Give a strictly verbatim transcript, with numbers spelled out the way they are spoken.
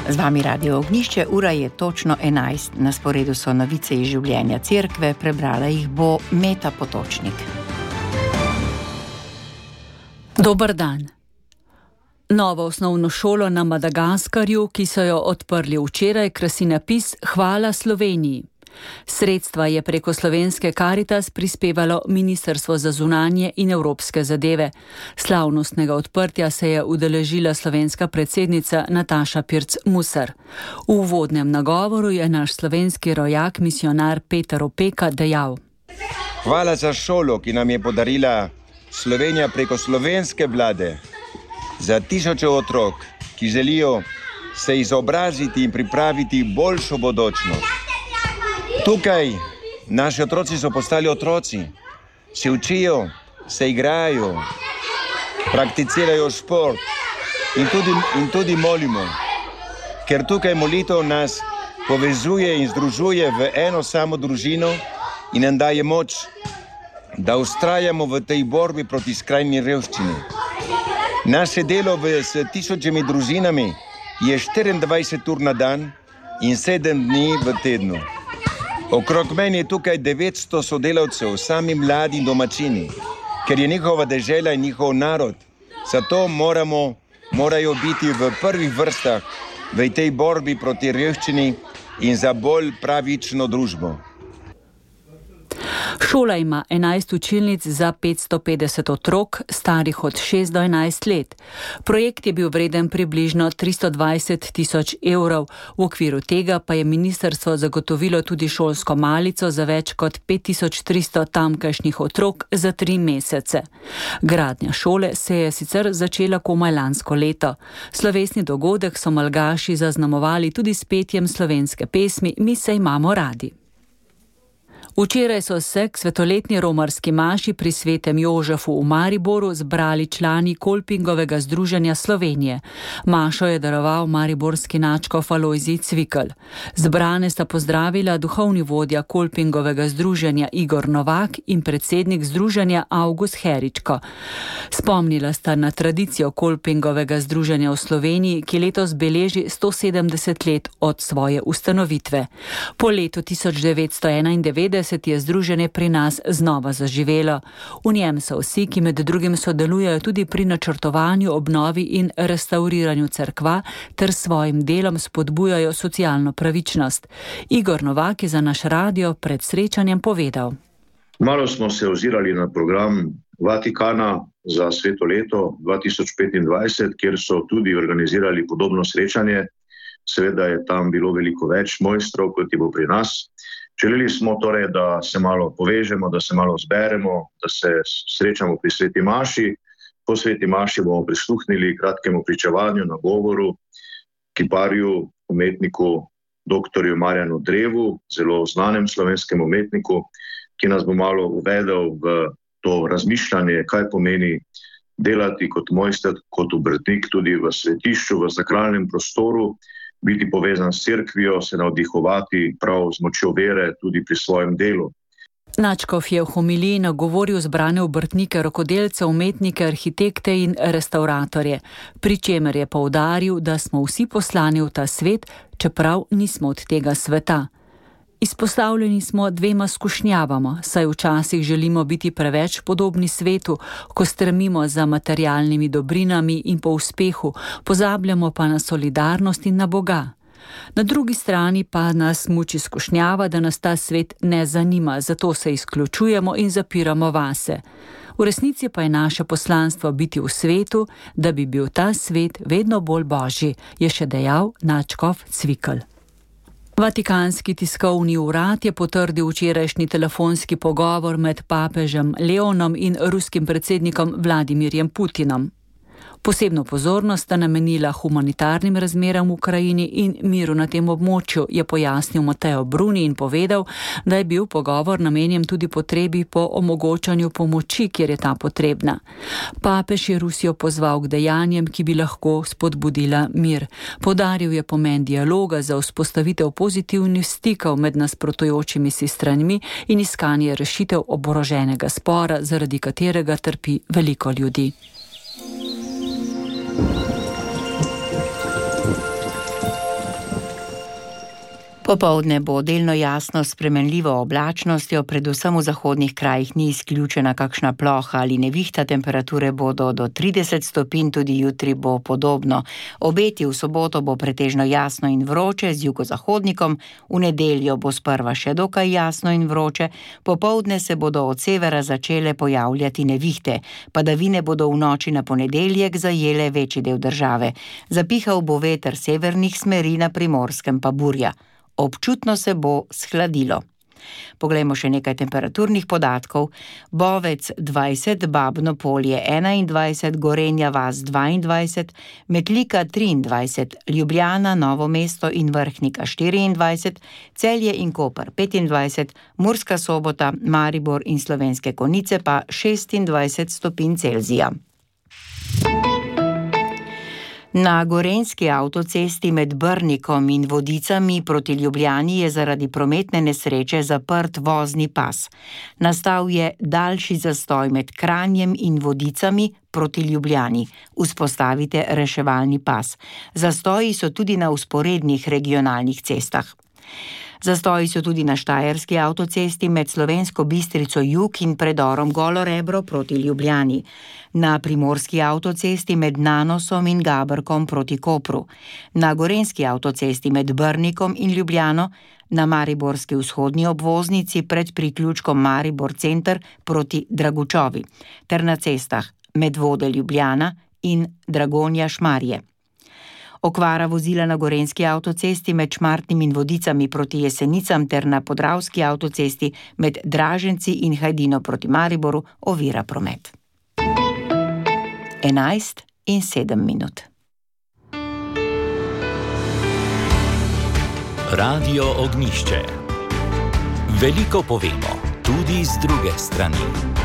Z vami Radio Ognjišče, ura je točno enajst. Na sporedu so novice iz življenja cerkve, prebrala jih bo Meta Potočnik. Dober dan. Novo osnovno šolo na Madagaskarju, ki so jo odprli včeraj, krasi napis Hvala Sloveniji. Sredstva je preko slovenske Karitas prispevalo Ministrstvo za zunanje in evropske zadeve. Slavnostnega odprtja se je udeležila slovenska predsednica Nataša Pirc Musar. V uvodnem nagovoru je naš slovenski rojak, misionar Peter Opeka dejal: Hvala za šolo, ki nam je podarila Slovenija preko slovenske vlade. Za tisoče otrok, ki želijo se izobraziti in pripraviti boljšo bodočnost. Tukaj naši otroci so postali otroci, se učijo, se igrajo, prakticirajo šport in tudi, in tudi molimo, ker tukaj molitev nas povezuje in združuje v eno samo družino in nam daje moč, da ustrajamo v tej borbi proti skrajni revščini. Naše delo v, s tisočimi družinami je štiriindvajset ur na dan in sedem dni v tednu. Okrog meni je tukaj devetsto sodelavcev, sami mladi domačini, ker je njihova dežela in njihov narod. Zato moramo, morajo biti v prvih vrstah v tej borbi proti revščini in za bolj pravično družbo. Šola ima enajst učilnic za petsto petdeset otrok, starih od šest do enajst let. Projekt je bil vreden približno tristo dvajset tisoč evrov. V okviru tega pa je ministrstvo zagotovilo tudi šolsko malico za več kot pet tisoč tristo tamkajšnjih otrok za tri mesece. Gradnja šole se je sicer začela komaj lansko leto. Slovesni dogodek so Malgaši zaznamovali tudi s petjem slovenske pesmi Mi se imamo radi. Včeraj so se k svetoletni romarski maši pri svetem Jožefu v Mariboru zbrali člani Kolpingovega združenja Slovenije. Mašo je daroval mariborski nadškof Alojzij Cvikl. Zbrane sta pozdravila duhovni vodja Kolpingovega združenja Igor Novak in predsednik združenja Avgust Heričko. Spomnila sta na tradicijo Kolpingovega združenja v Sloveniji, ki letos beleži sto sedemdeset let od svoje ustanovitve. Po letu tisoč devetsto enaindevetdeset je združenje pri nas znova zaživelo. V njem so vsi, ki med drugim sodelujejo tudi pri načrtovanju, obnovi in restauriranju cerkva ter svojim delom spodbujajo socialno pravičnost. Igor Novak je za naš radio pred srečanjem povedal: Malo smo se ozirali na program Vatikana za sveto leto dva tisoč petindvajset, kjer so tudi organizirali podobno srečanje. Seveda je tam bilo veliko več mojstrov, kot je bo pri nas. Želeli smo torej, da se malo povežemo, da se malo zberemo, da se srečamo pri sveti maši. Po sveti maši bomo prisluhnili kratkemu pričevanju, nagovoru kiparju, umetniku doktorju Marjanu Drevu, zelo znanem slovenskem umetniku, ki nas bo malo uvedel v to razmišljanje, kaj pomeni delati kot mojster, kot obrtnik tudi v svetišču, v sakralnem prostoru, biti povezan s cerkvijo, se navdihovati prav z močjo vere tudi pri svojem delu. Nadškof je v homiliji nagovoril zbrane obrtnike, rokodelce, umetnike, arhitekte in restauratorje, pri čemer je poudaril, da smo vsi poslani v ta svet, čeprav nismo od tega sveta. Izpostavljeni smo dvema skušnjavama, saj včasih želimo biti preveč podobni svetu, ko stremimo za materialnimi dobrinami in po uspehu, pozabljamo pa na solidarnost in na Boga. Na drugi strani pa nas muči skušnjava, da nas ta svet ne zanima, zato se izključujemo in zapiramo vase. V resnici pa je naše poslanstvo biti v svetu, da bi bil ta svet vedno bolj božji, je še dejal nadškof Cvikl. Vatikanski tiskovni urad je potrdil včerajšnji telefonski pogovor med papežem Leonom in ruskim predsednikom Vladimirjem Putinom. Posebno pozornost sta namenila humanitarnim razmeram v Ukrajini in miru na tem območju, je pojasnil Mateo Bruni in povedal, da je bil pogovor namenjen tudi potrebi po omogočanju pomoči, kjer je ta potrebna. Papež je Rusijo pozval k dejanjem, ki bi lahko spodbudila mir. Poudaril je pomen dialoga za vzpostavitev pozitivnih stikov med nasprotujočimi si stranmi in iskanje rešitev oboroženega spora, zaradi katerega trpi veliko ljudi. Popoldne bo delno jasno s spremenljivo oblačnostjo, predvsem v zahodnih krajih ni izključena kakšna ploha ali nevihta, temperature bodo do trideset stopinj, tudi jutri bo podobno. Obeti v soboto bo pretežno jasno in vroče z jugozahodnikom, v nedeljo bo sprva še dokaj jasno in vroče, popoldne se bodo od severa začele pojavljati nevihte, padavine bodo v noči na ponedeljek zajele večji del države. Zapihal bo veter severnih smeri, na Primorskem pa burja. Občutno se bo shladilo. Poglejmo še nekaj temperaturnih podatkov. Bovec dvajset, Babno Polje enaindvajset, Gorenja vas dvaindvajset, Metlika triindvajset, Ljubljana, Novo mesto in Vrhnika štiriindvajset, Celje in Koper petindvajset, Murska Sobota, Maribor in Slovenske Konjice pa šestindvajset stopinj Celzija. Na gorenjski avtocesti med Brnikom in Vodicami proti Ljubljani je zaradi prometne nesreče zaprt vozni pas. Nastal je daljši zastoj med Kranjem in Vodicami proti Ljubljani. Vzpostavite reševalni pas. Zastoji so tudi na vzporednih regionalnih cestah. Zastoji so tudi na štajerski avtocesti med Slovensko Bistrico jug in predorom Golo Rebro proti Ljubljani. Na primorski avtocesti med Nanosom in Gabrkom proti Kopru. Na gorenjski avtocesti med Brnikom in Ljubljano. Na mariborski vzhodni obvoznici pred priključkom Maribor center proti Dragučovi. Ter na cestah Medvode Ljubljana in Dragonja Šmarje. Okvara vozila na gorenjski avtocesti med Šmartnim in Vodicami proti Jesenicam ter na podravski avtocesti med Draženci in Hajdino proti Mariboru ovira promet. enajst in sedem minut. Radio Ognjišče. Veliko povemo, tudi z druge strani.